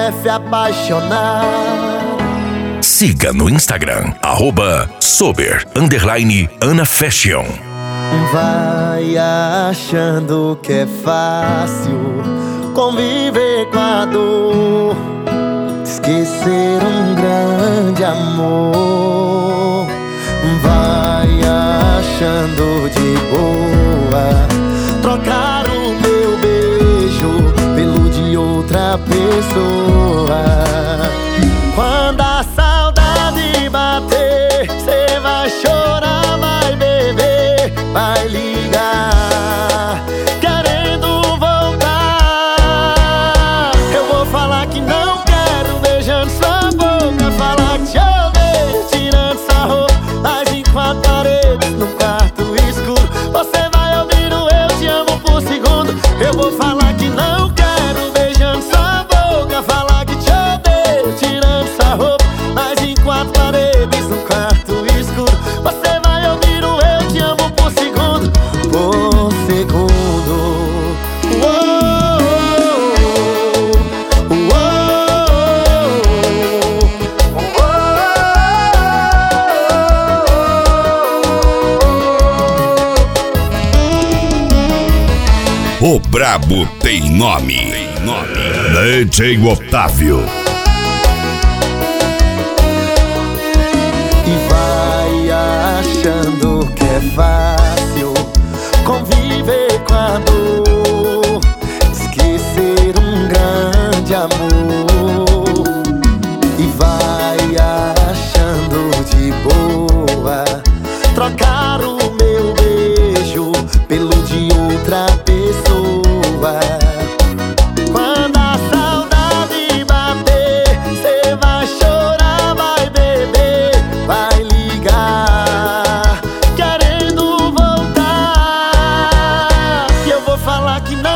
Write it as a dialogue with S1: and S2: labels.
S1: quer se apaixonar.
S2: Siga no Instagram, @sober_Ana Fashion.
S1: Vai achando que é fácil conviver com a dor, esquecer um grande amor. Vai achando de boa trocar o meu beijo pelo de outra pessoa. Quando a saudade bater, cê vai chorar, vai beber, vai ligar, querendo voltar. Eu vou falar que não quero, beijando sua boca, falar que te odeio, tirando sua roupa, mas em quatro paredes, num quarto escuro, você vai ouvir o eu te amo por segundo. Eu vou falar que não quero, beijando sua boca, falar que te odeio, tirando sua roupa, mas em quatro paredes, num quarto escuro, você vai ouvir o eu te amo por segundo. Por segundo.
S3: O brabo tem nome. DJ Otávio.
S1: E vai achando que é fácil conviver com a dor, esquecer um grande amor. E vai achando de boa trocar o meu beijo pelo de outra pessoa. Quando a saudade bater, cê vai chorar, vai beber, vai ligar, querendo voltar. E eu vou falar que não